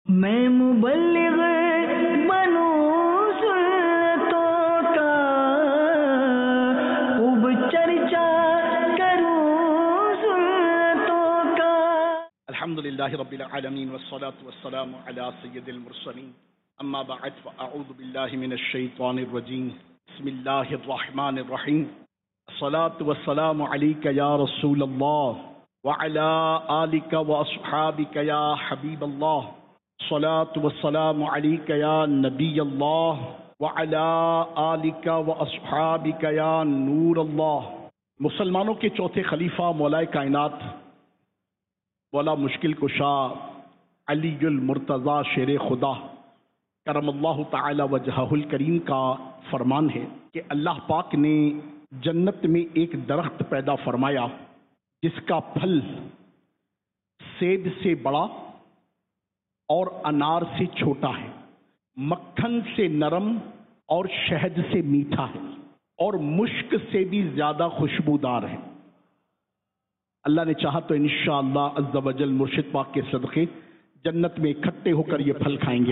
میں مبلغ بنوں سنتوں کا خوب چرچا کروں سنتوں کا. الحمدللہ رب العالمین والصلاة والسلام علی سید المرسلین اما بعد فاعوذ باللہ من الشیطان الرجیم بسم اللہ الرحمن الرحیم الصلاة والسلام علیک یا رسول اللہ وعلی آلک واصحابک یا حبیب اللہ الصلاة والسلام علیک یا نبی اللہ وعلی آلک واصحابک یا نور اللہ. مسلمانوں کے چوتھے خلیفہ مولائے کائنات مولا مشکل کشا علی المرتضی شیر خدا کرم اللہ تعالی وجہہ الکریم کا فرمان ہے کہ اللہ پاک نے جنت میں ایک درخت پیدا فرمایا جس کا پھل سیب سے بڑا اور انار سے چھوٹا ہے، مکھن سے نرم اور شہد سے میٹھا ہے اور مشک سے بھی زیادہ خوشبودار ہے. اللہ نے چاہا تو انشاءاللہ عز و جل مرشد پاک کے صدقے جنت میں اکٹھے ہو کر یہ پھل کھائیں گے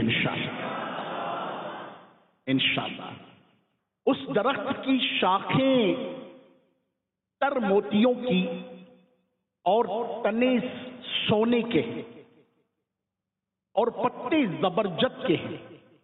انشاءاللہ. اس درخت کی شاخیں تر موتیوں کی اور تنے سونے کے ہیں اور پتے زبرجد کے ہیں.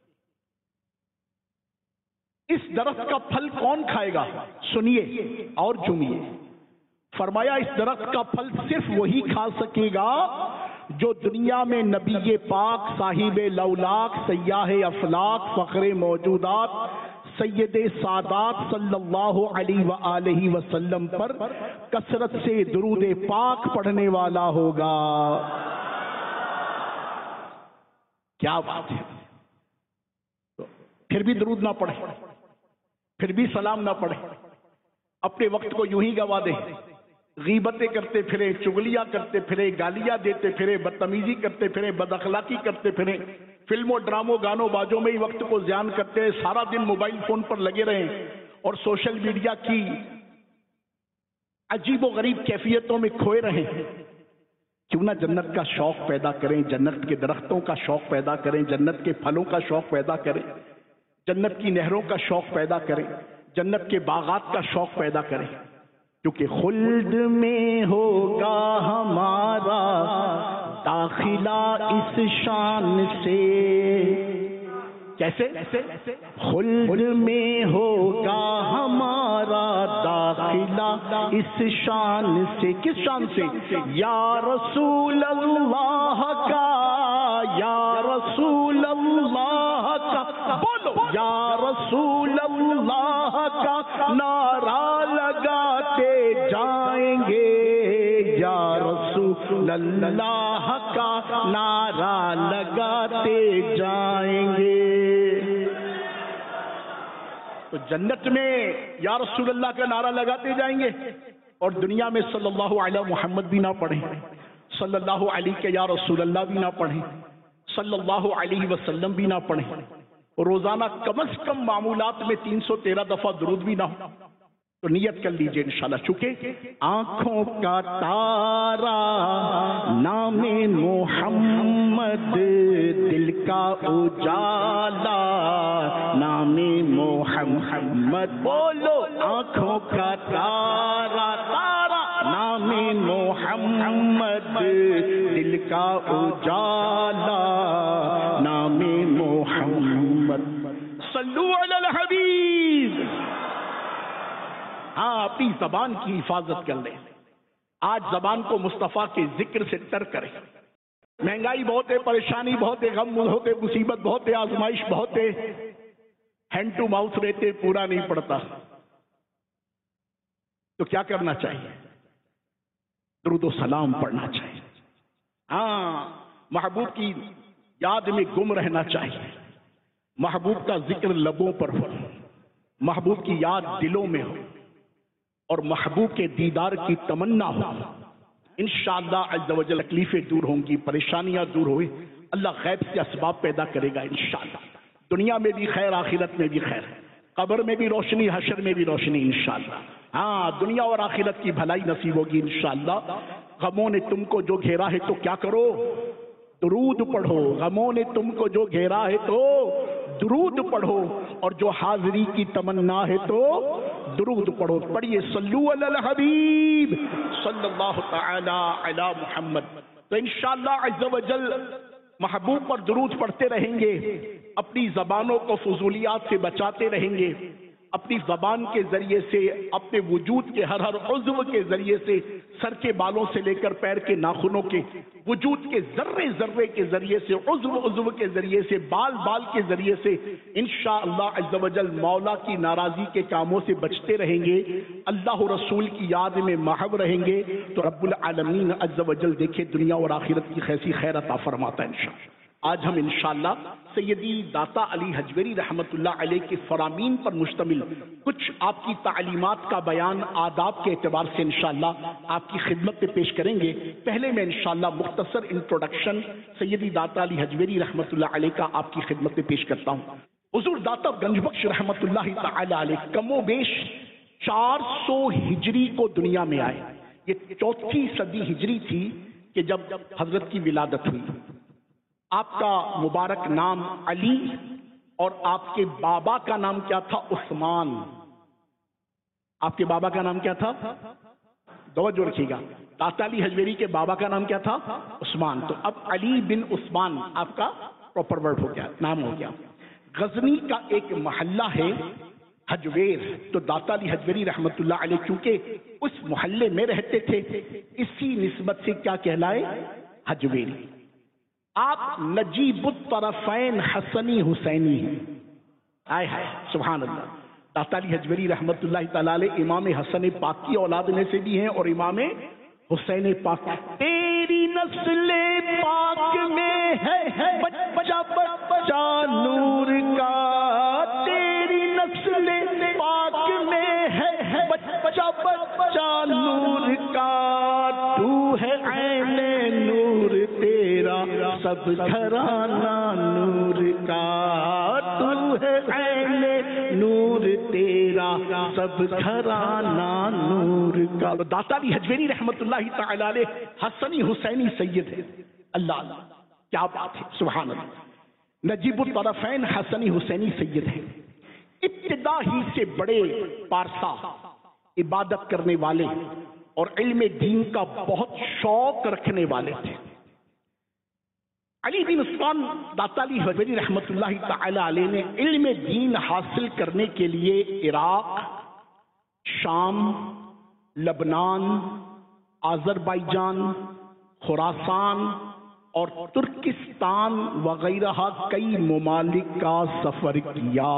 اس درخت کا پھل کون کھائے گا؟ سنیے اور جھومیے. فرمایا اس درخت کا پھل صرف وہی کھا سکے گا جو دنیا میں نبی پاک صاحب لولاک سیاح افلاک فخر موجودات سید سادات صلی اللہ علیہ وآلہ وسلم پر کثرت سے درود پاک پڑھنے والا ہوگا. کیا بات ہے! پھر بھی درود نہ پڑھے، پھر بھی سلام نہ پڑھے، اپنے وقت کو یوں ہی گوا دے، غیبتیں کرتے پھرے، چغلیاں کرتے پھرے، گالیاں دیتے پھرے، بدتمیزی کرتے پھرے، بد اخلاقی کرتے پھرے، فلموں ڈراموں گانوں بازوں میں ہی وقت کو زیان کرتے ہیں، سارا دن موبائل فون پر لگے رہیں اور سوشل میڈیا کی عجیب و غریب کیفیتوں میں کھوئے رہیں. کیوں نہ جنت کا شوق پیدا کریں، جنت کے درختوں کا شوق پیدا کریں، جنت کے پھلوں کا شوق پیدا کریں، جنت کی نہروں کا شوق پیدا کریں، جنت کے باغات کا شوق پیدا کریں. کیونکہ خلد میں ہوگا ہمارا داخلہ اس شان سے. کیسے؟ خلد میں ہوگا ہمارا داخلہ اس شان سے. کس شان سے؟ یا رسول اللہ کا، یا رسول اللہ کا، بولو یا رسول اللہ کا نعرہ لگاتے جائیں گے، یا رسول اللہ کا نعرہ لگاتے جائیں گے. تو جنت میں یا رسول اللہ کا نعرہ لگاتے جائیں گے اور دنیا میں صلی اللہ علیہ محمد بھی نہ پڑھیں، صلی اللہ علیہ کے یا رسول اللہ بھی نہ پڑھیں، صلی اللہ علیہ وسلم بھی نہ پڑھیں، روزانہ کم از کم معمولات میں 313 دفعہ درود بھی نہ ہو. تو نیت کر لیجئے انشاءاللہ. چونکہ آنکھوں کا تارا نام محمد، دل کا اجالا نام محمد. بولو آنکھوں کا تارا، تارا نام محمد، دل کا اجالا نام محمد. صلو علی الحبیب. ہاں، اپنی زبان کی حفاظت کر لیں. آج زبان کو مصطفیٰ کے ذکر سے تر کریں. مہنگائی بہت ہے، پریشانی بہت ہے، غم بہت ہے، مصیبت بہت ہے، آزمائش بہت ہے، ہینڈ ٹو ماؤتھ رہتے پورا نہیں پڑتا. تو کیا کرنا چاہیے؟ درود و سلام پڑھنا چاہیے. ہاں، محبوب کی یاد میں گم رہنا چاہیے، محبوب کا ذکر لبوں پر ہو، محبوب کی یاد دلوں میں ہو اور محبوب کے دیدار کی تمنا ہو. انشاءاللہ عز و جل تکلیفیں دور ہوں گی، پریشانیاں دور ہوئے، اللہ غیب سے اسباب پیدا کرے گا انشاءاللہ. دنیا میں بھی خیر، آخرت میں بھی خیر، قبر میں بھی روشنی، حشر میں بھی روشنی انشاءاللہ. ہاں، دنیا اور آخرت کی بھلائی نصیب ہوگی انشاءاللہ. غموں نے تم کو جو گھیرا ہے تو کیا کرو؟ درود پڑھو، غموں نے تم کو جو گھیرا ہے تو درود پڑھو، اور جو حاضری کی تمنا ہے تو درود پڑھو۔ پڑھیے صلو علی الحبیب صلی اللہ تعالی علی محمد۔ تو انشاءاللہ عز و جل محبوب پر درود پڑھتے رہیں گے، اپنی زبانوں کو فضولیات سے بچاتے رہیں گے، اپنی زبان کے ذریعے سے، اپنے وجود کے ہر عضو کے ذریعے سے، سر کے بالوں سے لے کر پیر کے ناخنوں کے، وجود کے ذرے ذرے کے ذریعے سے، عضو کے ذریعے سے، بال کے ذریعے سے انشاءاللہ عز و جل مولا کی ناراضی کے کاموں سے بچتے رہیں گے، اللہ رسول کی یاد میں محو رہیں گے، تو رب العالمین عز و جل دیکھے دنیا اور آخرت کی خیسی خیر عطا فرماتا ہے انشاءاللہ۔ آج ہم انشاءاللہ سیدی داتا علی حجویری رحمت اللہ علیہ کے فرامین پر مشتمل کچھ آپ کی تعلیمات کا بیان آداب کے اعتبار سے انشاءاللہ آپ کی خدمت میں پیش کریں گے۔ پہلے میں انشاءاللہ مختصر انٹروڈکشن سیدی داتا علی حجویری رحمت اللہ علیہ کا آپ کی خدمت میں پیش کرتا ہوں۔ حضور داتا گنج بخش رحمت اللہ تعالی علیہ کم و بیش 400 ہجری کو دنیا میں آئے۔ یہ 4تھی صدی ہجری تھی کہ جب حضرت کی ولادت ہوئی۔ آپ کا مبارک نام علی اور آپ کے بابا کا نام کیا تھا؟ عثمان۔ آپ کے بابا کا نام کیا تھا؟ توجہ رکھیے گا، داتا علی حجویری کے بابا کا نام کیا تھا؟ عثمان۔ تو اب علی بن عثمان آپ کا پراپر ورڈ ہو گیا، نام ہو گیا۔ غزنی کا ایک محلہ ہے حجویر، تو داتا علی حجویری رحمت اللہ علیہ کیونکہ اس محلے میں رہتے تھے، اسی نسبت سے کیا کہلائے؟ حجویری۔ آپ نجیب الطرفین حسنی حسینی ہیں۔ آئے ہائے سبحان اللہ۔ داتا علی حجویری رحمت اللہ تعالی علیہ امام حسن پاک کی اولاد میں سے بھی ہیں اور امام حسین پاک۔ تیری نسل پاک میں ہے بچہ بچہ نور کا، تیری نسل پاک میں ہے بچہ بچہ نور کا، تو ہے عین نور تیرا سب گھرانہ نور کا، تو ہے عین نور تیرا سب گھرانہ نور کا۔ داتا علی حجویری رحمت اللہ تعالی علیہ حسنی حسینی سید ہے۔ اللہ اللہ کیا بات ہے، سبحان اللہ۔ نجیب الطرفین حسنی حسینی سید ہے۔ ابتدا ہی سے بڑے پارسا، عبادت کرنے والے اور علم دین کا بہت شوق رکھنے والے تھے۔ علی بن عثمان داتا علی حجویری رحمت اللہ تعالی علیہ نے علم دین حاصل کرنے کے لیے عراق، شام، لبنان، آذربائیجان، خراسان اور ترکستان وغیرہ کئی ممالک کا سفر کیا۔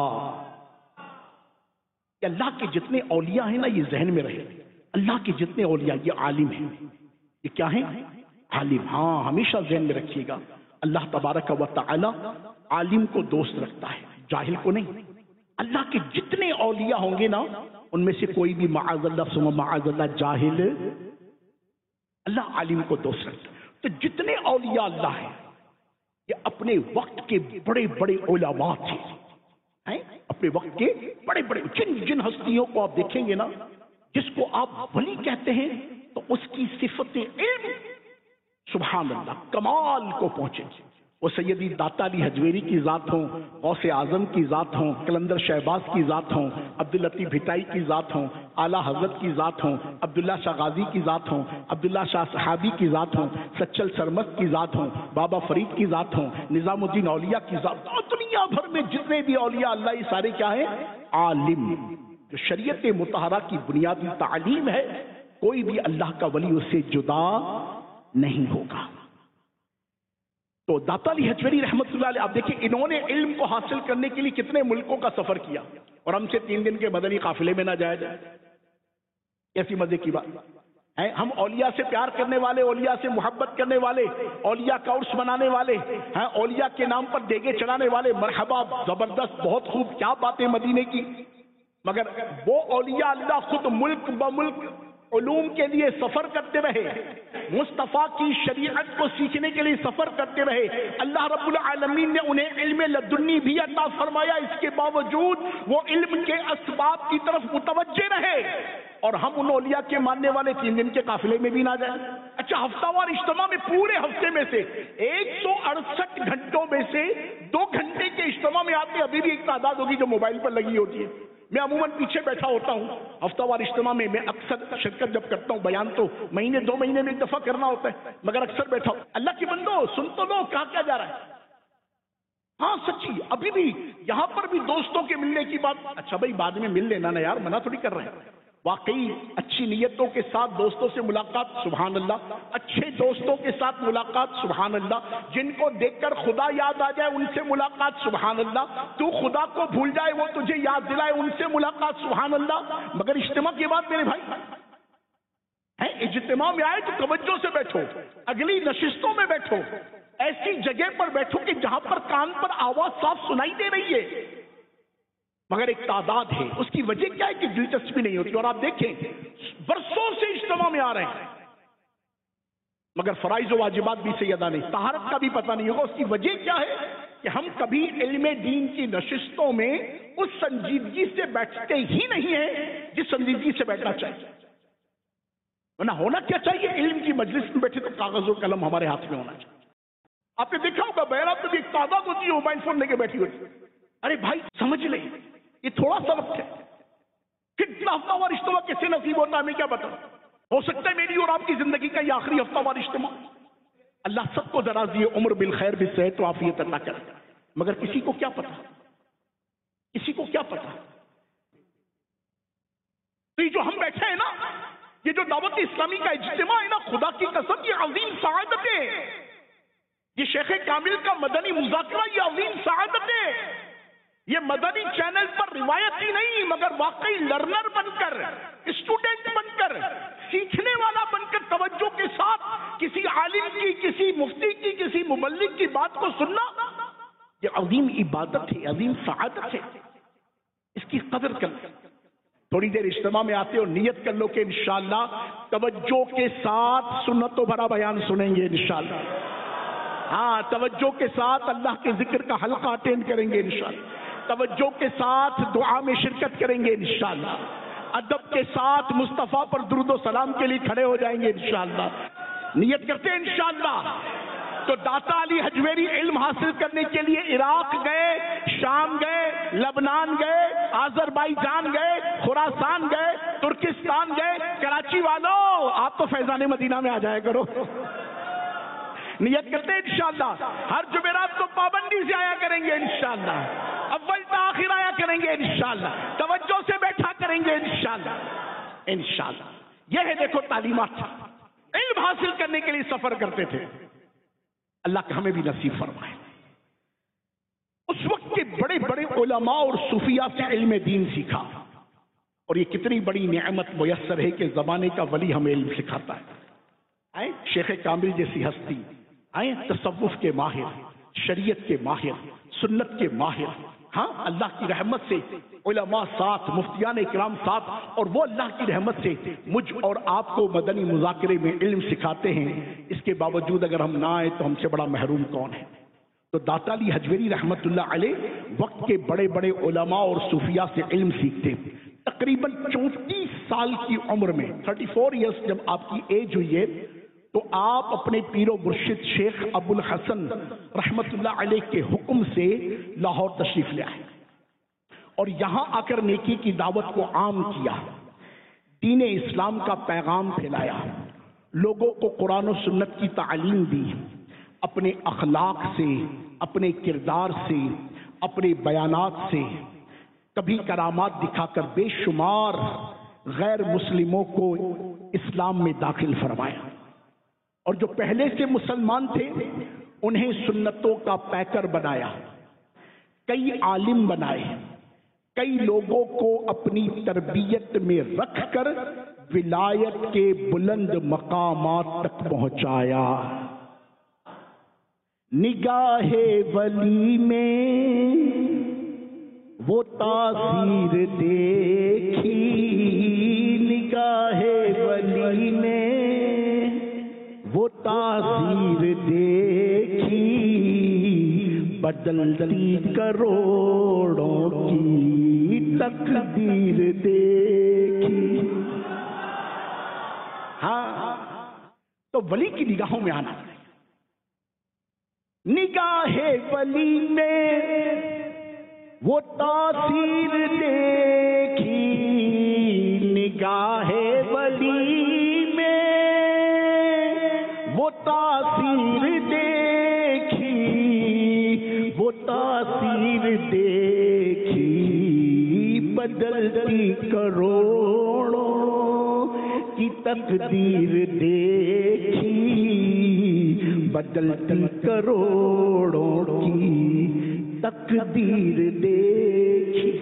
اللہ کے جتنے اولیاء ہیں نا، یہ ذہن میں رہے، اللہ کے جتنے اولیاء یہ عالم ہیں۔ یہ کیا ہیں؟ عالم۔ ہاں ہمیشہ ذہن میں رکھیے گا، اللہ تبارک و تعالی عالم کو دوست رکھتا ہے، جاہل کو نہیں۔ اللہ کے جتنے اولیاء ہوں گے نا، ان میں سے کوئی بھی معاذ اللہ ثم معاذ اللہ جاہل، اللہ عالم کو دوست رکھتا ہے۔ تو جتنے اولیاء اللہ ہیں یہ اپنے وقت کے بڑے بڑے علماء تھے، اپنے وقت کے بڑے بڑے جن ہستیوں کو آپ دیکھیں گے نا، جس کو آپ ولی کہتے ہیں، تو اس کی صفت علم سبحان اللہ کمال کو پہنچے۔ وہ سیدی داتا علی حجویری کی ذات ہوں، غوث اعظم کی ذات ہوں، قلندر شہباز کی ذات ہوں، عبداللطیف بھٹائی کی ذات ہوں، اعلیٰ حضرت کی ذات ہوں، عبداللہ شاہ غازی کی ذات ہوں، عبداللہ شاہ صحابی کی ذات ہوں، سچل سرمست کی ذات ہوں، بابا فرید کی ذات ہوں، نظام الدین اولیاء کی ذات، دنیا بھر میں جتنے بھی اولیاء اللہ یہ سارے کیا ہیں؟ عالم۔ جو شریعت مطہرہ کی بنیادی تعلیم ہے، کوئی بھی اللہ کا ولی اس سے جدا نہیں ہوگا۔ تو داتا علی حجویری رحمت اللہ علیہ آپ دیکھیں، انہوں نے علم کو حاصل کرنے کے لیے کتنے ملکوں کا سفر کیا، اور ہم سے 3 دن کے مدنی قافلے میں نہ جایا جائے، ایسی مزے کی بات ہے۔ ہم اولیاء سے پیار کرنے والے، اولیاء سے محبت کرنے والے، اولیاء کا عرس منانے والے ہیں، اولیاء کے نام پر دیگے چڑھانے والے، مرحبا، زبردست، بہت خوب، کیا باتیں مدینے کی۔ مگر وہ اولیاء اللہ خود ملک بملک علوم کے لیے سفر کرتے رہے، مصطفیٰ کی شریعت کو سیکھنے کے لیے سفر کرتے رہے، اللہ رب العالمین نے انہیں علم لدنی بھی عطا فرمایا، اس کے باوجود وہ علم کے اسباب کی طرف متوجہ رہے، اور ہم ان اولیاء کے ماننے والے 3 دن کے قافلے میں بھی نہ جائیں۔ اچھا ہفتہ وار اجتماع میں پورے ہفتے میں سے 168 گھنٹوں میں سے 2 گھنٹے کے اجتماع میں آپ نے ابھی بھی ایک تعداد ہوگی جو موبائل پر لگی ہوتی ہے. میں عموماً پیچھے بیٹھا ہوتا ہوں ہفتہ وار اجتماع میں اکثر شرکت جب کرتا ہوں. بیان تو مہینے 2 مہینے میں ایک دفعہ کرنا ہوتا ہے مگر اکثر بیٹھا ہوں. اللہ کی بندو سن تو لو کہا کیا جا رہا ہے. ہاں سچی ابھی بھی یہاں پر بھی دوستوں کے ملنے کی بات. اچھا بھائی بعد میں مل لینا نا یار, منع تھوڑی کر رہے ہیں. واقعی اچھی نیتوں کے ساتھ دوستوں سے ملاقات سبحان اللہ, اچھے دوستوں کے ساتھ ملاقات سبحان اللہ, جن کو دیکھ کر خدا یاد آ جائے ان سے ملاقات سبحان اللہ, تو خدا کو بھول جائے وہ تجھے یاد دلائے ان سے ملاقات سبحان اللہ. مگر اجتماع کی بات میرے بھائی ہے, اجتماع میں آئے تو توجہ سے بیٹھو, اگلی نشستوں میں بیٹھو, ایسی جگہ پر بیٹھو کہ جہاں پر کان پر آواز صاف سنائی دے رہی ہے. مگر ایک تعداد ہے, اس کی وجہ کیا ہے کہ دلچسپی نہیں ہوتی. اور آپ دیکھیں برسوں سے اجتماع میں آ رہے ہیں مگر فرائض و واجبات بھی سیدہ نہیں, طہارت کا بھی پتہ نہیں ہوگا. اس کی وجہ کیا ہے کہ ہم کبھی علم دین کی نشستوں میں اس سنجیدگی سے بیٹھتے ہی نہیں ہیں جس سنجیدگی سے بیٹھنا چاہیے. ورنہ ہونا کیا چاہیے, علم کی مجلس میں بیٹھے تو کاغذ و قلم ہمارے ہاتھ میں ہونا چاہیے. آپ نے دیکھا ہوگا بہرات میں بھی ایک تعداد ہوتی ہے موبائل فون لے کے بیٹھی ہوتی. ارے بھائی سمجھ لیں یہ تھوڑا سا وقت ہے, کتنا ہفتہ وار اجتماع کیسے نصیب ہوتا ہے ہمیں کیا پتا. ہو سکتا ہے میری اور آپ کی زندگی کا یہ آخری ہفتہ وار اجتماع. اللہ سب کو ذرا دیے عمر بالخیر بالصحت و عافیت اللہ کرے, مگر کسی کو کیا پتا, کسی کو کیا پتا. تو یہ جو ہم بیٹھے ہیں نا, یہ جو دعوت اسلامی کا اجتماع ہے نا, خدا کی قسم یہ عظیم سعادت ہے. یہ شیخ کامل کا مدنی مذاکرہ یہ عظیم سعادت ہے. یہ مدنی چینل پر روایت ہی نہیں مگر واقعی لرنر بن کر, اسٹوڈنٹ بن کر, سیکھنے والا بن کر توجہ کے ساتھ کسی عالم کی, کسی مفتی کی, کسی مبلغ کی بات کو سننا یہ عظیم عبادت ہے, عظیم سعادت ہے. اس کی قدر کر. تھوڑی دیر اجتماع میں آتے ہو نیت کر لو کہ انشاءاللہ توجہ کے ساتھ سنتوں بھرا بیان سنیں گے انشاءاللہ. ہاں توجہ کے ساتھ اللہ کے ذکر کا حلقہ اٹینڈ کریں گے انشاءاللہ. توجہ کے ساتھ دعا میں شرکت کریں گے انشاءاللہ. ادب کے ساتھ مصطفیٰ پر درود و سلام کے لیے کھڑے ہو جائیں گے انشاءاللہ. نیت کرتے ہیں انشاءاللہ. تو داتا علی حجویری علم حاصل کرنے کے لیے عراق گئے, شام گئے, لبنان گئے, آذربائیجان گئے, خراسان گئے, ترکستان گئے. کراچی والوں آپ تو فیضان مدینہ میں آ جایا کرو. نیت کرتے ہیں انشاءاللہ ہر جمعرات کو پابندی سے آیا کریں گے انشاءاللہ. اول تا آخر آیا کریں گے انشاءاللہ. توجہ سے بیٹھا کریں گے انشاءاللہ. انشاءاللہ یہ ہے دیکھو تعلیمات. علم حاصل کرنے کے لیے سفر کرتے تھے. اللہ کا ہمیں بھی نصیب فرمائے. اس وقت کے بڑے بڑے علماء اور صوفیاء سے علم دین سیکھا. اور یہ کتنی بڑی نعمت میسر ہے کہ زمانے کا ولی ہمیں علم سکھاتا ہے. شیخ کامل جیسی ہستی, تصوف کے ماہر, شریعت کے ماہر, سنت کے ماہر. ہاں اللہ کی رحمت سے علماء ساتھ, مفتیان اکرام ساتھ, اور وہ اللہ کی رحمت سے مجھ اور آپ کو مدنی مذاکرے میں علم سکھاتے ہیں. اس کے باوجود اگر ہم نہ آئے تو ہم سے بڑا محروم کون ہے. تو داتا علی حجویری رحمت اللہ علیہ وقت کے بڑے بڑے علماء اور صوفیاء سے علم سیکھتے. تقریباً 34 سال کی عمر میں 34 ایئرس جب آپ کی ایج ہوئی ہے تو آپ اپنے پیر و مرشد شیخ ابو الحسن رحمت اللہ علیہ کے حکم سے لاہور تشریف لے آئے اور یہاں آ کر نیکی کی دعوت کو عام کیا, دین اسلام کا پیغام پھیلایا, لوگوں کو قرآن و سنت کی تعلیم دی. اپنے اخلاق سے, اپنے کردار سے, اپنے بیانات سے, کبھی کرامات دکھا کر بے شمار غیر مسلموں کو اسلام میں داخل فرمایا. اور جو پہلے سے مسلمان تھے انہیں سنتوں کا پیکر بنایا, کئی عالم بنائے, کئی لوگوں کو اپنی تربیت میں رکھ کر ولایت کے بلند مقامات تک پہنچایا. نگاہ ولی میں وہ تاثیر دیکھی, نگاہ ولی میں وہ تاثیر دیکھی, بدلتی کروڑوں کی تقدیر دیکھی. ہاں تو ولی کی نگاہوں میں آنا پڑے. نگاہ ولی میں وہ تاثیر دیکھی، نگاہ ولی میں وہ تاثیر دیکھی، وہ تاثیر دیکھی، بدلتی کروڑوں کی تقدیر دیکھی، بدلتی کروڑوں کی تقدیر دیکھی.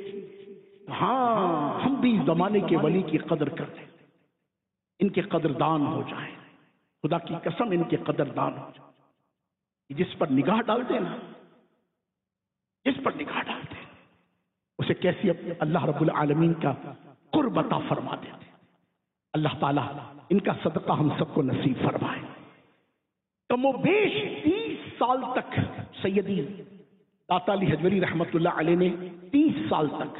ہاں ہم بھی زمانے کے ولی کی قدر کریں، ان کے قدردان ہو جائیں. خدا کی قسم ان کے قدردان ہو جائیں. جس پر نگاہ ڈالتے نا، جس پر نگاہ ڈالتے اسے کیسی اللہ رب العالمین کا قرب عطا فرما دیتے. اللہ تعالیٰ ان کا صدقہ ہم سب کو نصیب فرمائے. کم و بیش 30 سال تک سیدی داتا علی حجویری رحمت اللہ علیہ نے 30 سال تک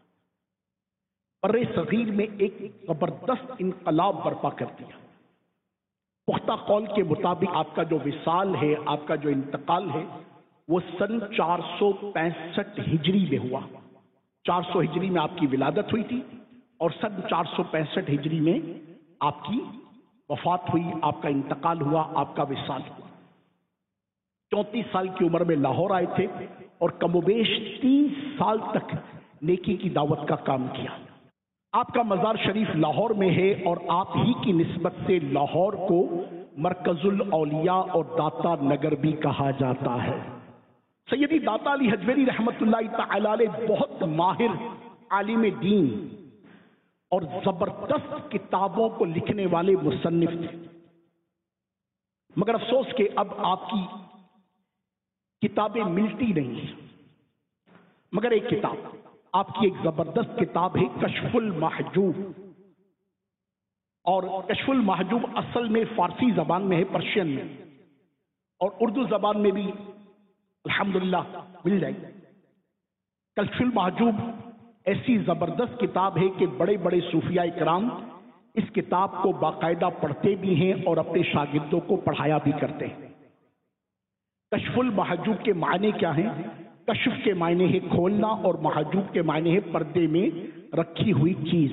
برے صغیر میں ایک زبردست انقلاب برپا کر دیا. پختہ قول کے مطابق آپ کا جو وصال ہے، آپ کا جو انتقال ہے، وہ سن 465 ہجری میں ہوا. 400 ہجری میں آپ کی ولادت ہوئی تھی اور سن 465 ہجری میں آپ کی وفات ہوئی، آپ کا انتقال ہوا، آپ کا وصال ہوا. 34 سال کی عمر میں لاہور آئے تھے اور کم و بیش 30 سال تک نیکی کی دعوت کا کام کیا. آپ کا مزار شریف لاہور میں ہے اور آپ ہی کی نسبت سے لاہور کو مرکز الاولیاء اور داتا نگر بھی کہا جاتا ہے. سیدی داتا علی حجویری رحمت اللہ تعالی علیہ بہت ماہر عالم دین اور زبردست کتابوں کو لکھنے والے مصنف تھے. مگر افسوس کہ اب آپ کی کتابیں ملتی نہیں ہیں. مگر ایک کتاب، آپ کی ایک زبردست کتاب ہے کشف المحجوب. اور کشف المحجوب اصل میں فارسی زبان میں ہے، پرشین میں، اور اردو زبان میں بھی الحمدللہ مل جائے. کشف المحجوب ایسی زبردست کتاب ہے کہ بڑے بڑے صوفیاء کرام اس کتاب کو باقاعدہ پڑھتے بھی ہیں اور اپنے شاگردوں کو پڑھایا بھی کرتے ہیں. کشف المحجوب کے معنی کیا ہیں؟ کشف کے معنی ہے کھولنا اور محجوب کے معنی ہے پردے میں رکھی ہوئی چیز.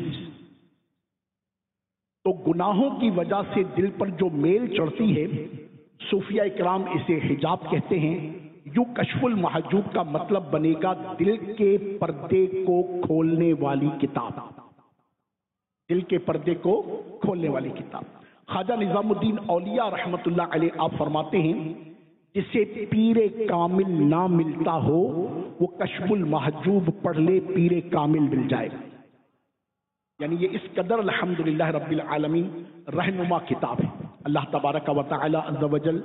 تو گناہوں کی وجہ سے دل پر جو میل چڑھتی ہے، صوفیاء کرام اسے حجاب کہتے ہیں. یوں کشف المحجوب کا مطلب بنے گا دل کے پردے کو کھولنے والی کتاب. دل کے پردے کو کھولنے والی کتاب. خواجہ نظام الدین اولیاء رحمت اللہ علیہ آپ فرماتے ہیں جسے پیر کامل نہ ملتا ہو وہ کشف المحجوب پڑھ لے پیر کامل مل جائے. یعنی یہ اس قدر الحمدللہ رب العالمین رہنما کتاب ہے. اللہ تبارک و تعالی عز و جل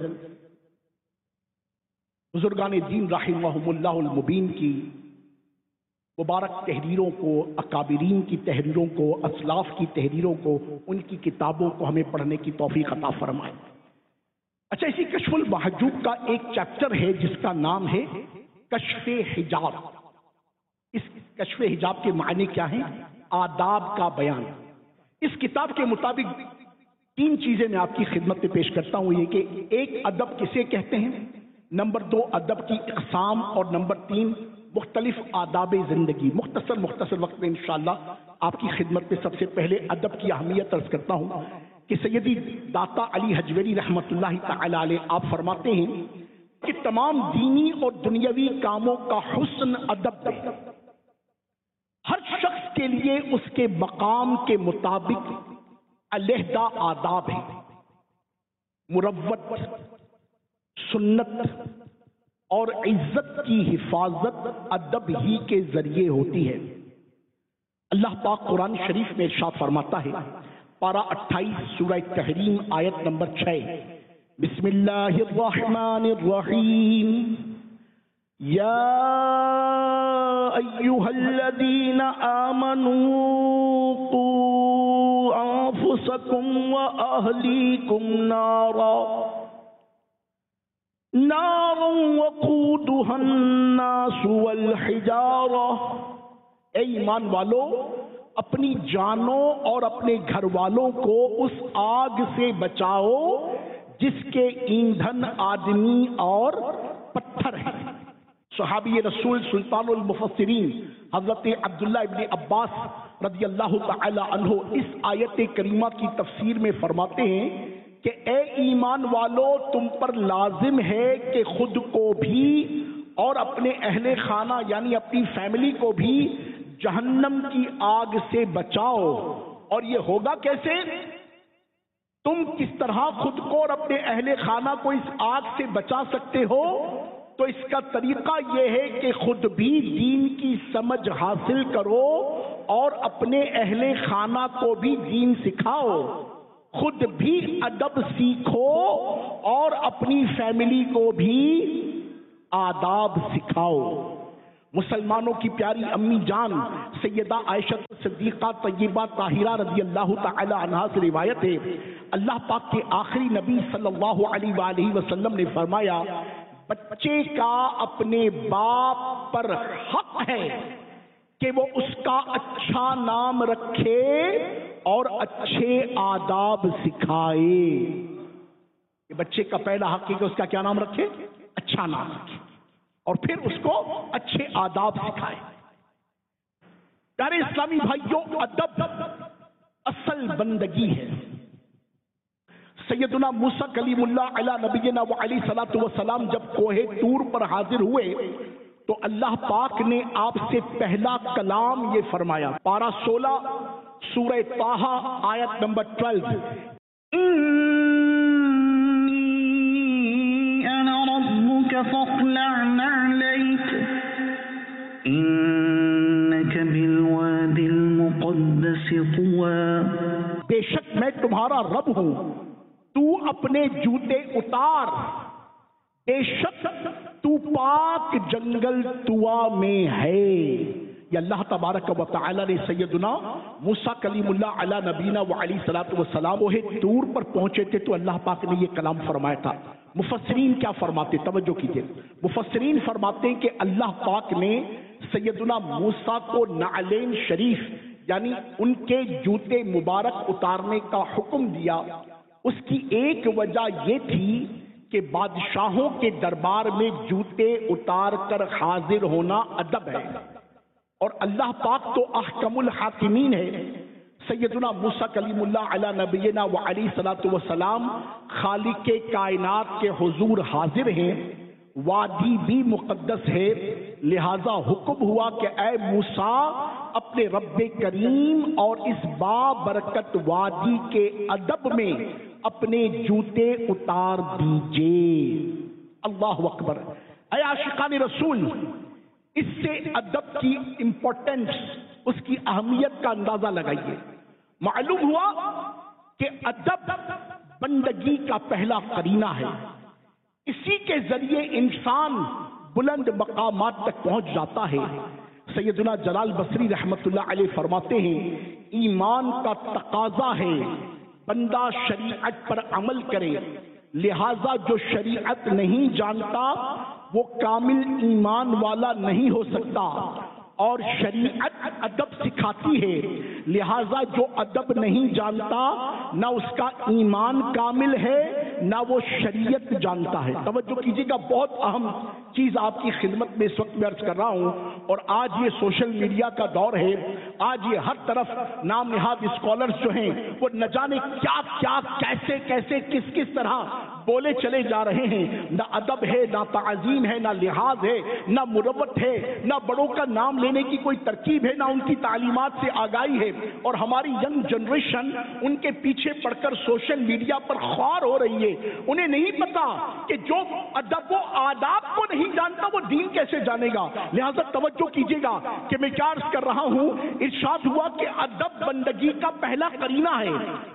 بزرگان دین رحمہم اللہ المبین کی مبارک تحریروں کو، اکابرین کی تحریروں کو، اسلاف کی تحریروں کو، ان کی کتابوں کو ہمیں پڑھنے کی توفیق عطا فرمائے. اچھا، اسی کشف المحجوب کا ایک چیپٹر ہے جس کا نام ہے کشف حجاب. اس کشف حجاب کے معنی کیا ہیں؟ آداب کا بیان. اس کتاب کے مطابق 3 چیزیں میں آپ کی خدمت میں پیش کرتا ہوں. یہ کہ ایک، ادب کسے کہتے ہیں، نمبر 2 ادب کی اقسام، اور نمبر 3 مختلف آداب زندگی. مختصر وقت میں انشاءاللہ آپ کی خدمت میں سب سے پہلے ادب کی اہمیت عرض کرتا ہوں کہ سیدی داتا علی حجویری رحمت اللہ تعالی علیہ آپ فرماتے ہیں کہ تمام دینی اور دنیاوی کاموں کا حسن ادب ہے. ہر شخص کے لیے اس کے مقام کے مطابق علیحدہ آداب ہیں. مروت، سنت اور عزت کی حفاظت ادب ہی کے ذریعے ہوتی ہے. اللہ پاک قرآن شریف میں ارشاد فرماتا ہے، پارہ 28 سورہ تحریم آیت نمبر 6، بسم اللہ الرحمن الرحیم، یا ایہا الذین آمنوا قوا انفسکم واہلیکم نارا وقودها الناس والحجارہ. اے ایمان والو، اپنی جانوں اور اپنے گھر والوں کو اس آگ سے بچاؤ جس کے ایندھن آدمی اور پتھر ہیں۔ صحابی رسول سلطان المفسرین حضرت عبداللہ ابن عباس رضی اللہ تعالی عنہ اس آیت کریمہ کی تفسیر میں فرماتے ہیں کہ اے ایمان والو، تم پر لازم ہے کہ خود کو بھی اور اپنے اہل خانہ یعنی اپنی فیملی کو بھی جہنم کی آگ سے بچاؤ۔ اور یہ ہوگا کیسے؟ تم کس طرح خود کو اور اپنے اہل خانہ کو اس آگ سے بچا سکتے ہو؟ تو اس کا طریقہ یہ ہے کہ خود بھی دین کی سمجھ حاصل کرو اور اپنے اہل خانہ کو بھی دین سکھاؤ، خود بھی ادب سیکھو اور اپنی فیملی کو بھی آداب سکھاؤ۔ مسلمانوں کی پیاری امی جان سیدہ عائشہ صدیقہ طیبہ طاہرہ رضی اللہ تعالی عنہا سے روایت ہے، اللہ پاک کے آخری نبی صلی اللہ علیہ وآلہ وسلم نے فرمایا، بچے کا اپنے باپ پر حق ہے کہ وہ اس کا اچھا نام رکھے اور اچھے آداب سکھائے۔ یہ بچے کا پہلا حق ہے کہ اس کا کیا نام رکھے؟ اچھا نام رکھے اور پھر اس کو اچھے آداب سکھائے۔ پیارے اسلامی بھائیوں، ادب اصل بندگی ہے۔ سیدنا موسیٰ کلیم اللہ علی نبینا و علیہ الصلوۃ والسلام جب کوہ طور پر حاضر ہوئے تو اللہ پاک نے آپ سے پہلا کلام یہ فرمایا، پارہ 16 سورہ طٰہٰ آیت نمبر 12، انا ربک فاخلع نعلیک انک بالوادی المقدس طوی، بے شک میں تمہارا رب ہوں، تو اپنے جوتے اتار، بے شک تو پاک جنگل طوا میں ہے۔ یہ اللہ تبارک و تعالی نے سیدنا موسیٰ کلیم اللہ علی نبینا و علیہ الصلوۃ والسلام کوہ طور پر پہنچے تھے تو اللہ پاک نے یہ کلام فرمایا تھا۔ مفسرین کیا فرماتے؟ توجہ کیجئے، مفسرین فرماتے ہیں کہ اللہ پاک نے سیدنا موسیٰ کو نعلین شریف یعنی ان کے جوتے مبارک اتارنے کا حکم دیا۔ اس کی ایک وجہ یہ تھی کہ بادشاہوں کے دربار میں جوتے اتار کر حاضر ہونا ادب ہے، اور اللہ پاک تو احکم الحاکمین ہے۔ سیدنا موسیٰ کلیم اللہ علی نبینا و علیہ الصلوۃ والسلام خالق کائنات کے حضور حاضر ہیں، وادی بھی مقدس ہے، لہذا حکم ہوا کہ اے موسیٰ اپنے رب کریم اور اس بابرکت وادی کے ادب میں اپنے جوتے اتار دیجئے۔ اللہ اکبر۔ اے عاشقان رسول، اس سے ادب کی امپورٹنس، اس کی اہمیت کا اندازہ لگائیے۔ معلوم ہوا کہ ادب بندگی کا پہلا قرینہ ہے، اسی کے ذریعے انسان بلند مقامات تک پہنچ جاتا ہے۔ سیدنا جلال بصری رحمت اللہ علیہ فرماتے ہیں، ایمان کا تقاضا ہے بندہ شریعت پر عمل کرے، لہذا جو شریعت نہیں جانتا وہ کامل ایمان والا نہیں ہو سکتا، اور شریعت ادب سکھاتی ہے، لہذا جو ادب نہیں جانتا نہ اس کا ایمان کامل ہے نہ وہ شریعت جانتا ہے۔ توجہ کیجیے گا، بہت اہم چیز آپ کی خدمت میں اس وقت میں عرض کر رہا ہوں، اور آج یہ سوشل میڈیا کا دور ہے، آج یہ ہر طرف نام نہاد اسکالرز جو ہیں وہ نہ جانے کیا کیا کیسے کیسے کس کس طرح بولے چلے جا رہے ہیں، نہ ادب ہے، نہ تعظیم ہے، نہ لحاظ ہے، نہ مروت ہے، نہ بڑوں کا نام لینے کی کوئی ترکیب ہے، نہ ان کی تعلیمات سے آگاہی ہے، اور ہماری ینگ جنریشن ان کے پیچھے پڑھ کر سوشل میڈیا پر خوار ہو رہی ہے۔ انہیں نہیں پتا کہ جو ادب و آداب کو نہیں جانتا وہ دین کیسے جانے گا۔ لہذا توجہ کیجیے گا کہ میں کیا عرض کر رہا ہوں، ارشاد ہوا کہ ادب بندگی کا پہلا قرینہ ہے،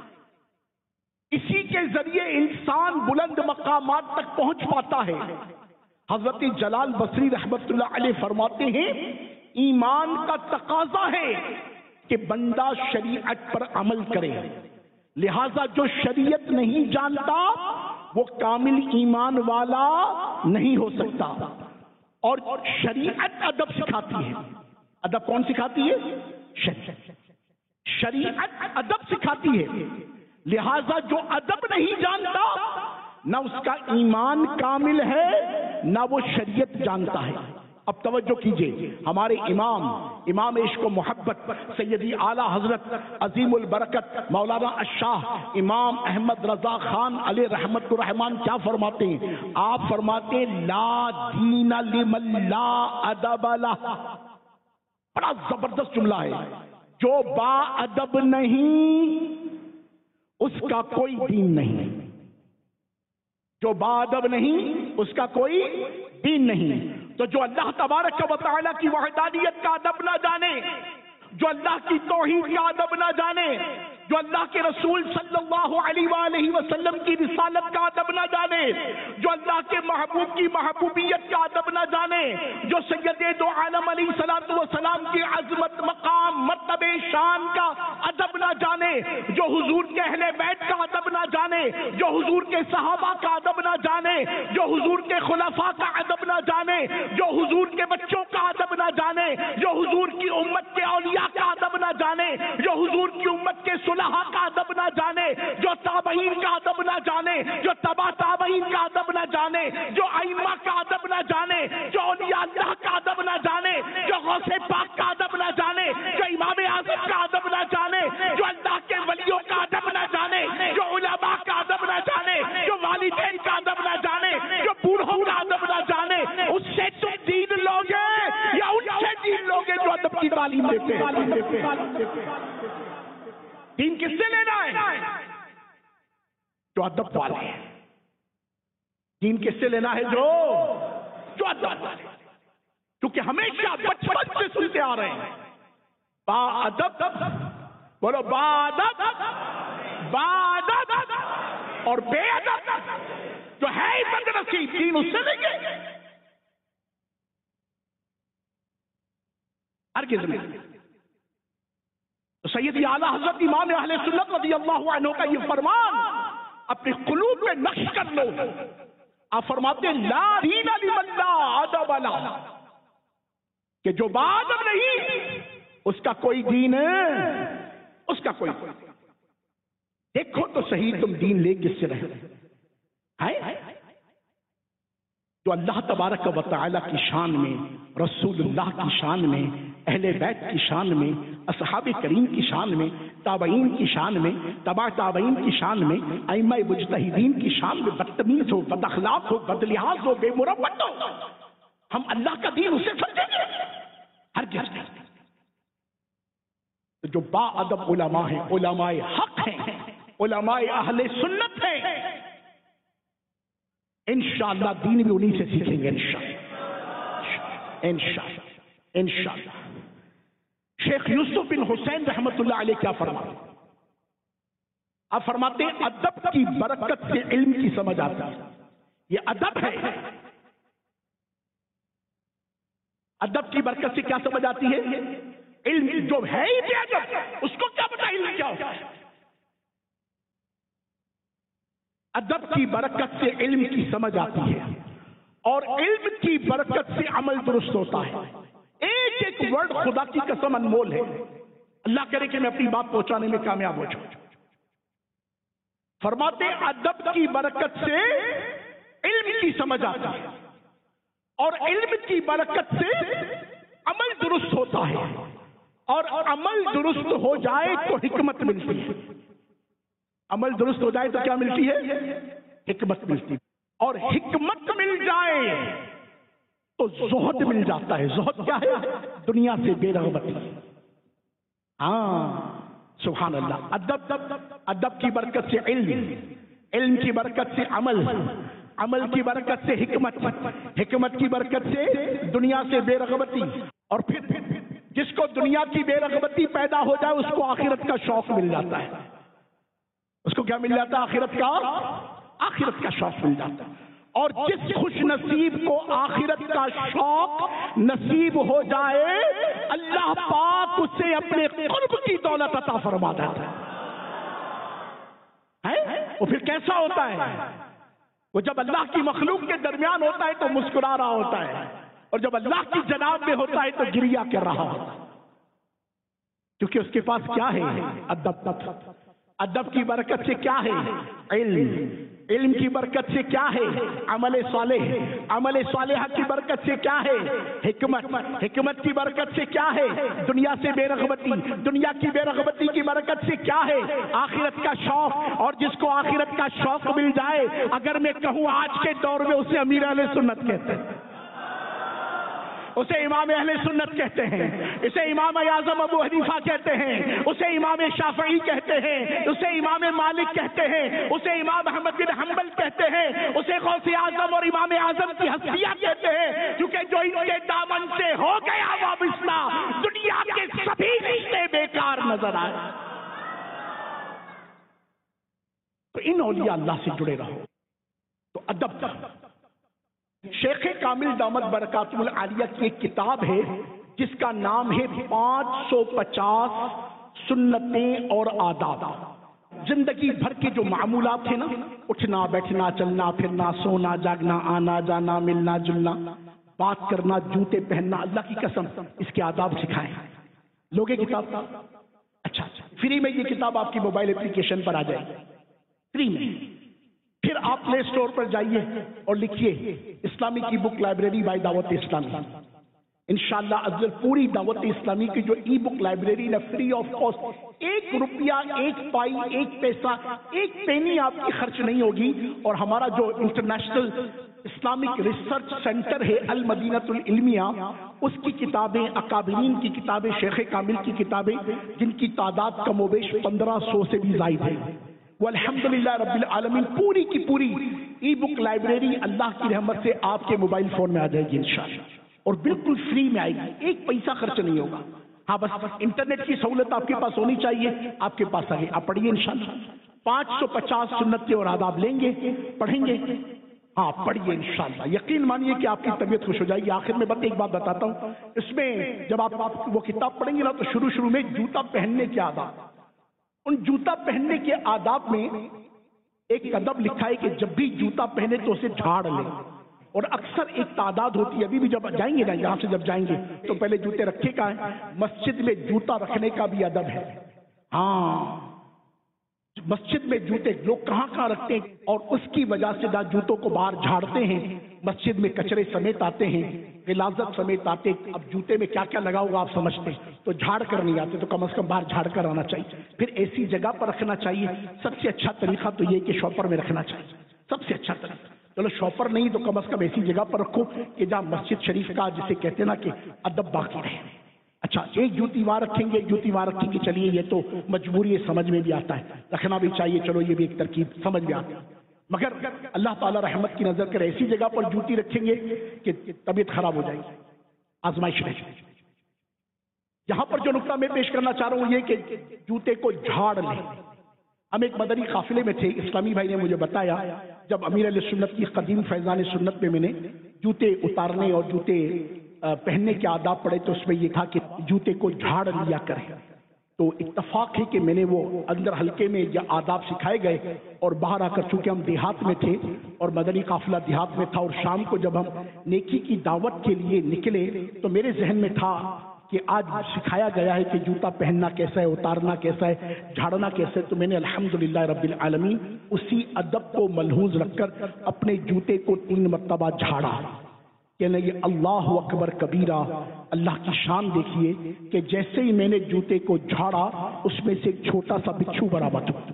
اسی کے ذریعے انسان بلند مقامات تک پہنچ پاتا ہے۔ حضرت جلال بصری رحمت اللہ علیہ فرماتے ہیں، ایمان کا تقاضا ہے کہ بندہ شریعت پر عمل کرے، لہذا جو شریعت نہیں جانتا وہ کامل ایمان والا نہیں ہو سکتا، اور شریعت ادب سکھاتی ہے۔ ادب کون سکھاتی ہے؟ شریعت۔ شریعت ادب سکھاتی ہے، لہذا جو ادب نہیں جانتا نہ اس کا ایمان کامل ہے نہ وہ شریعت جانتا ہے۔ اب توجہ کیجئے، ہمارے امام عشق و محبت سیدی اعلیٰ حضرت عظیم البرکت مولانا الشاہ امام احمد رضا خان علیہ رحمت الرحمان کیا فرماتے ہیں؟ آپ فرماتے ہیں لا دین لمن لا ادب لہ۔ بڑا زبردست جملہ ہے، جو با ادب نہیں اس کا کوئی دین نہیں، جو با ادب نہیں اس کا کوئی دین نہیں۔ تو جو اللہ تبارک و تعالیٰ کی وحدانیت کا ادب نہ جانے، جو اللہ کی توحید کا ادب نہ جانے، جو اللہ کے رسول صلی اللہ علیہ وآلہ وسلم کی رسالت کا ادب نہ جانے، جو اللہ کے محبوب کی محبوبیت کا ادب نہ جانے، جو سید دو عالم علیہ الصلوۃ والسلام کی عظمت مقام مرتبہ شان کا ادب نہ جانے، جو حضور کے اہل بیت کا ادب نہ جانے، جو حضور کے صحابہ کا ادب نہ جانے، جو حضور کے خلفاء کا ادب نہ جانے، جو حضور کے بچوں کا ادب نہ جانے، جو حضور کی امت کے اولیاء کا ادب نہ جانے، جو حضور کی امت کے صلحاء کا ادب نہ جانے، جو تابعین کا ادب نہ جانے، جو تبع تابعین کا ادب نہ جانے، جو ائمہ کا ادب نہ جانے، جو اولیاء اللہ کا ادب نہ جانے، جو غوث پاک کا ادب نہ جانے، جو امام اعظم کا ادب نہ جانے، جو اللہ کے ولیوں کا ادب نہ جانے، جو علماء کا ادب نہ جانے، جو والدین کا ادب نہ جانے، جو بوڑھوں کا ادب نہ جانے، اس سے تم دین لوگے یا ان سے دین لوگے جو ادب کی تعلیم دیتے ہیں؟ دین کس سے لینا ہے؟ جو ادب والے ہیں۔ دین کس سے لینا ہے؟ جو ادب والے، کیونکہ ہمیشہ بچپن سے سنتے آ رہے ہیں با ادب، بولو با ادب، با ادب اور بے ادب جو ہے بد نصیب، دین اس سے لیں گے ہرگز نہیں۔ سیدی اعلیٰ حضرت امام اہل سنت رضی اللہ عنہ کا یہ فرمان اپنے قلوب میں نقش کر لو۔ آپ فرماتے ہیں لا دین لمن لا ادب لہ، کہ جو با ادب نہیں اس کا کوئی دین ہے، اس کا کوئی۔ دیکھو تو صحیح تم دین لے کس سے رہے ہیں؟ جو اللہ تبارک و تعالی کی شان میں، رسول اللہ کی شان میں، اہل بیت کی شان میں، اصحاب کریم کی شان میں، تابعین کی شان میں، تبع تابعین کی شان میں، ائمہ مجتہدین کی شان میں بدتمیز ہو، بد اخلاق ہو، بد لحاظ ہو، بے مروت ہو، ہم اللہ کا دین اسے سمجھیں گے؟ ہرگز نہیں۔ جو با ادب علماء ہیں، علماء حق ہیں، علماء اہل سنت ہیں، انشاءاللہ دین بھی انہی سے سیکھیں گے انشاءاللہ انشاءاللہ۔ شیخ یوسف بن حسین رحمت اللہ علیہ کیا فرماتے ہیں؟ آپ فرماتے ہیں ادب کی برکت سے علم کی سمجھ آتی ہے۔ یہ ادب ہے، ادب کی برکت سے کیا سمجھ آتی ہے؟ علم جو ہے ہی بے ادب اس کو کیا پتا علم کیا ہوتا ہے؟ ادب کی برکت سے علم کی سمجھ آتی ہے، اور علم کی برکت سے عمل درست ہوتا ہے۔ ایک ایک ورڈ خدا کی قسم انمول ہے، اللہ کرے کہ میں اپنی بات پہنچانے میں کامیاب ہو جاؤں۔ فرماتے ادب کی برکت سے علم کی سمجھ آتی ہے، اور علم کی برکت سے عمل درست ہوتا ہے، اور عمل درست ہو جائے تو حکمت ملتی ہے۔ عمل درست ہو جائے تو کیا ملتی ہے؟ حکمت ملتی ہے، اور حکمت مل جائے تو زہد مل جاتا ہے۔ زہد کیا ہے؟ دنیا سے بے رغبتی۔ ہاں سبحان اللہ۔ ادب کی برکت سے علم، علم کی برکت سے عمل، عمل کی برکت سے حکمت، حکمت کی برکت سے دنیا سے بے رغبتی، اور پھر جس کو دنیا کی بے رغبتی پیدا ہو جائے اس کو آخرت کا شوق مل جاتا ہے۔ اس کو کیا مل جاتا ہے؟ آخرت کا شوق مل جاتا ہے۔ اور جس خوش نصیب کو آخرت کا شوق نصیب ہو جائے اللہ پاک اسے اپنے قرب کی دولت عطا فرما دیتا ہے۔ وہ پھر کیسا ہوتا ہے؟ وہ جب اللہ کی مخلوق کے درمیان ہوتا ہے تو مسکرا رہا ہوتا ہے، اور جب اللہ کی جناب میں ہوتا ہے تو گریہ کر رہا ہوتا ہے۔ کیونکہ اس کے پاس کیا ہے؟ ادب. ادب کی برکت سے کیا ہے؟ علم کی برکت سے کیا ہے؟ عمل صالح کی برکت سے کیا ہے؟ حکمت کی برکت سے کیا ہے؟ دنیا سے بے رغبتی. دنیا کی بے رغبتی کی برکت سے کیا ہے؟ آخرت کا شوق. اور جس کو آخرت کا شوق مل جائے، اگر میں کہوں آج کے دور میں اسے امیر اہل سنت کہتے ہیں، اسے امام اہل سنت کہتے ہیں، اسے امام اعظم ابو حنیفہ کہتے ہیں، اسے امام شافعی کہتے ہیں، اسے امام مالک کہتے ہیں، اسے امام احمد بن حنبل کہتے ہیں، اسے غوث اعظم اور امام اعظم کی ہستیاں کہتے ہیں، کیونکہ جو ان کے دامن سے ہو گیا وابستہ، دنیا کے سبھی رشتے بیکار نظر آئے. تو ان اولیاء اللہ سے جڑے رہو. تو ادب شیخ کامل دامت برکاتہ العالیہ کی ایک کتاب ہے جس کا نام ہے 550 سنتیں اور آداب. زندگی بھر کے جو معمولات ہیں نا، اٹھنا بیٹھنا چلنا پھرنا سونا جاگنا آنا جانا ملنا جلنا بات کرنا جوتے پہننا، اللہ کی قسم اس کے آداب سکھائیں. لوگ یہ کتاب اچھا فری میں یہ کتاب آپ کی موبائل اپلیکیشن پر آ جائے گی فری میں. پھر آپ پلے اسٹور پر جائیے اور لکھیے اسلامی کی بک لائبریری بائی دعوت اسلامی. انشاءاللہ افضل پوری دعوت اسلامی کی جو ای بک لائبریری ہے فری آف کاسٹ، 1 روپیہ 1 پائی 1 پیسہ 1 پینی آپ کی خرچ نہیں ہوگی. اور ہمارا جو انٹرنیشنل اسلامک ریسرچ سینٹر ہے المدینۃ العلمیہ، اس کی کتابیں، اکابرین کی کتابیں، شیخ کامل کی کتابیں، جن کی تعداد کم و بیش 1500 سے بھی زائد ہے. والحمدللہ رب العالمین پوری کی پوری ای بک لائبریری اللہ کی رحمت سے آپ کے موبائل فون میں آ جائے گی انشاءاللہ، اور بالکل فری میں آئے گی، 1 پیسہ خرچ نہیں ہوگا. ہاں بس انٹرنیٹ کی سہولت آپ کے پاس ہونی چاہیے، آپ کے پاس آگے آپ پڑھیے انشاءاللہ. 550 سنتیں اور آداب لیں گے، پڑھیں گے. ہاں پڑھیے انشاءاللہ، یقین مانیے کہ آپ کی طبیعت خوش ہو جائے گی. آخر میں ایک بات بتاتا ہوں، اس میں جب آپ وہ کتاب پڑھیں گے نا تو شروع میں جوتا پہننے کے آداب، ان جوتا پہننے کے آداب میں ایک ادب لکھا ہے کہ جب بھی جوتا پہنے تو اسے جھاڑ لیں. اور اکثر ایک تعداد ہوتی ہے، ابھی بھی جب جائیں گے نا یہاں سے جب جائیں گے تو پہلے جوتے رکھے کا ہے. مسجد میں جوتا رکھنے کا بھی ادب ہے. ہاں مسجد میں جوتے لوگ کہاں رکھتے ہیں، اور اس کی وجہ سے جوتوں کو باہر جھاڑتے ہیں. مسجد میں کچرے سمیت آتے ہیں، غلاظت سمیت آتے. اب جوتے میں کیا کیا لگا ہوگا آپ سمجھتے ہیں، تو جھاڑ کر نہیں آتے، تو کم از کم باہر جھاڑ کر آنا چاہیے. پھر ایسی جگہ پر رکھنا چاہیے. سب سے اچھا طریقہ تو یہ کہ شاپر میں رکھنا چاہیے، سب سے اچھا طریقہ. چلو شاپر نہیں تو کم از کم ایسی جگہ پر رکھو کہ جہاں مسجد شریف کا جسے کہتے ہیں نا کہ ادب باقی رہے. اچھا ایک جوتی وہاں رکھیں گے، جوتی وہاں رکھیں گے، چلیے یہ تو مجبوری ہے، سمجھ میں بھی آتا ہے، رکھنا بھی چاہیے، چلو یہ بھی ایک ترکیب سمجھ میں آتی ہے. مگر اللہ تعالی رحمت کی نظر کر ایسی جگہ پر جوتی رکھیں گے کہ طبیعت خراب ہو جائے گی، آزمائش رہے. یہاں پر جو نقطہ میں پیش کرنا چاہ رہا ہوں یہ کہ جوتے کو جھاڑ لیں. ہم ایک مدنی قافلے میں تھے، اسلامی بھائی نے مجھے بتایا جب امیر علیہ سنت کی قدیم فیضان سنت میں نے جوتے اتارنے اور جوتے پہننے کے آداب پڑھے تو اس میں یہ تھا کہ جوتے کو جھاڑ لیا کریں. تو اتفاق ہے کہ میں نے وہ اندر حلقے میں یہ آداب سکھائے گئے، اور باہر آ کر چونکہ ہم دیہات میں تھے اور مدنی قافلہ دیہات میں تھا، اور شام کو جب ہم نیکی کی دعوت کے لیے نکلے تو میرے ذہن میں تھا کہ آج سکھایا گیا ہے کہ جوتا پہننا کیسا ہے، اتارنا کیسا ہے، جھاڑنا کیسا ہے. تو میں نے الحمدللہ رب العالمین اسی ادب کو ملحوظ رکھ کر اپنے جوتے کو 3 مرتبہ جھاڑا. یعنی یہ اللہ اکبر کبیرہ، اللہ کی شان دیکھیے کہ جیسے ہی میں نے جوتے کو جھاڑا اس میں سے ایک چھوٹا سا بچھو برآمد ہوا.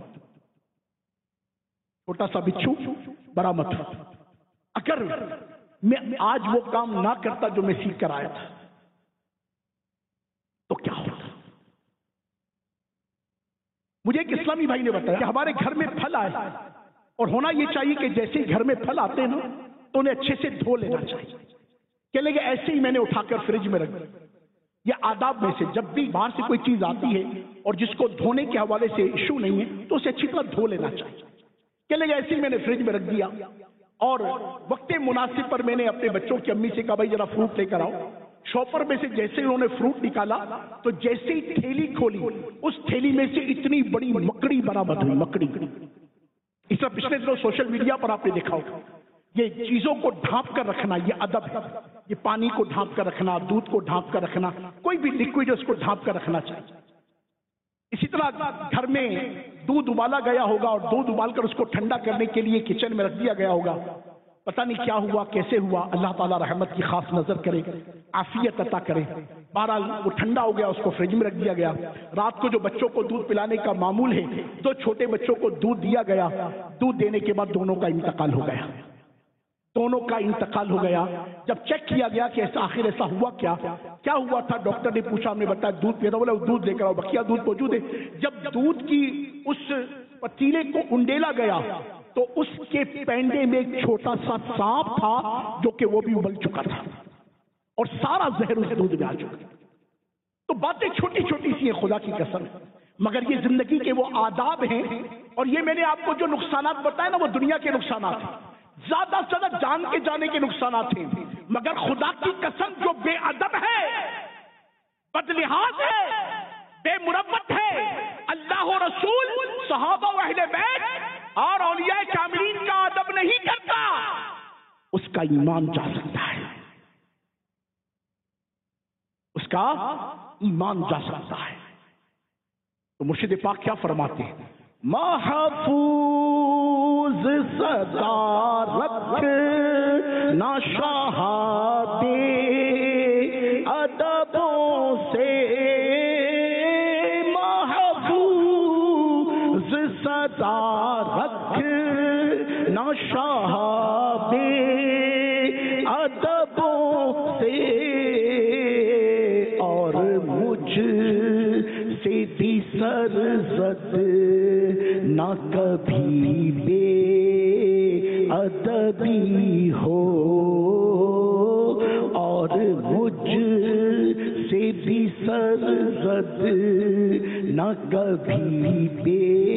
چھوٹا سا بچھو برآمد ہوا. اگر میں آج وہ کام نہ کرتا جو میں سیکھ کر آیا تھا تو کیا ہوتا. مجھے ایک اسلامی بھائی نے بتایا کہ ہمارے گھر میں پھل آئے اور ہونا یہ چاہیے کہ جیسے ہی گھر میں پھل آتے ہیں نا تو انہیں اچھے سے دھو لینا چاہیے. کہ لگے ایسے ہی میں نے اٹھا کر فریج میں رکھ دیا. یہ آداب میں سے جب بھی باہر سے کوئی چیز آتی ہے اور جس کو دھونے کے حوالے سے ایشو نہیں ہے تو اسے اچھی طرح دھو لینا چاہیے. کہ لگے ایسے ہی میں نے فریج میں رکھ دیا، اور وقت مناسب پر میں نے اپنے بچوں کی امی سے کہا بھائی ذرا فروٹ لے کر آؤ. شاپر میں سے جیسے ہی انہوں نے فروٹ نکالا تو جیسے ہی تھیلی کھولی اس تھیلی میں سے اتنی بڑی مکڑی برآمد ہوئی. مکڑی اس طرح پچھلے دنوں سوشل میڈیا پر آپ نے دیکھا ہوگا. یہ چیزوں کو ڈھانپ کر رکھنا یہ ادب ہے. یہ پانی کو ڈھانپ کر رکھنا، دودھ کو ڈھانپ کر رکھنا، کوئی بھی لکوڈ اس کو ڈھانپ کر رکھنا چاہیے. اسی طرح گھر میں دودھ ابالا گیا ہوگا اور دودھ ابال کر اس کو ٹھنڈا کرنے کے لیے کچن میں رکھ دیا گیا ہوگا، پتہ نہیں کیا ہوا کیسے ہوا، اللہ تعالیٰ رحمت کی خاص نظر کرے، عافیت عطا کرے، بہرحال وہ ٹھنڈا ہو گیا، اس کو فریج میں رکھ دیا گیا۔ رات کو جو بچوں کو دودھ پلانے کا معمول ہے، دو چھوٹے بچوں کو دودھ دیا گیا، دودھ دینے کے بعد دونوں کا انتقال ہو گیا، دونوں کا انتقال ہو گیا۔ جب چیک کیا گیا کہ آخر ایسا ہوا کیا ہوا تھا، ڈاکٹر نے پوچھا، ہم نے بتایا دودھ پیا تھا، بولا وہ دودھ لے کر آؤ، بقیہ دودھ موجود ہے۔ جب دودھ کی اس پتیلے کو انڈیلا گیا تو اس کے پینڈے میں ایک چھوٹا سا سانپ تھا جو کہ وہ بھی ابل چکا تھا اور سارا زہر اس دودھ میں آ چکا۔ تو باتیں چھوٹی چھوٹی سی ہیں خدا کی قسم، مگر یہ زندگی کے وہ آداب ہیں، اور یہ میں نے آپ کو جو نقصانات بتائے نا وہ دنیا کے نقصانات ہیں، زیادہ سے زیادہ جان کے جانے کے نقصانات ہیں، مگر خدا کی قسم جو بے ادب ہے، بدلحاظ ہے، بے مروت ہے، اللہ و رسول، صحابہ و اہل بیت اور اولیاء کاملین کا ادب نہیں کرتا، اس کا ایمان جا سکتا ہے، اس کا ایمان جا سکتا ہے۔ تو مرشد پاک کیا فرماتے ہیں؟ محفوظ صدارت ناشاہد ادبوں سے، محفوظ صدارت ناشاہد ادبوں سے، اور مجھ سے بھی سرزد نہ کبھی بے ادبی ہو، اور مجھ سے بھی سرزد نہ کبھی بے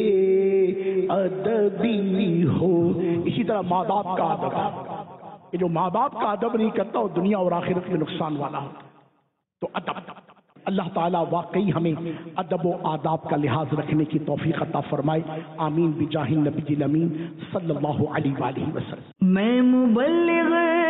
ادبی ہو۔ اسی طرح ماں باپ کا ادب، کہ جو ماں باپ کا ادب نہیں کرتا وہ دنیا اور آخرت میں نقصان والا ہوتا۔ تو ادب، اللہ تعالیٰ واقعی ہمیں ادب و آداب کا لحاظ رکھنے کی توفیق عطا فرمائے، آمین بجاہ النبی الامین صلی اللہ علیہ وآلہ وسلم۔ میں مبلغ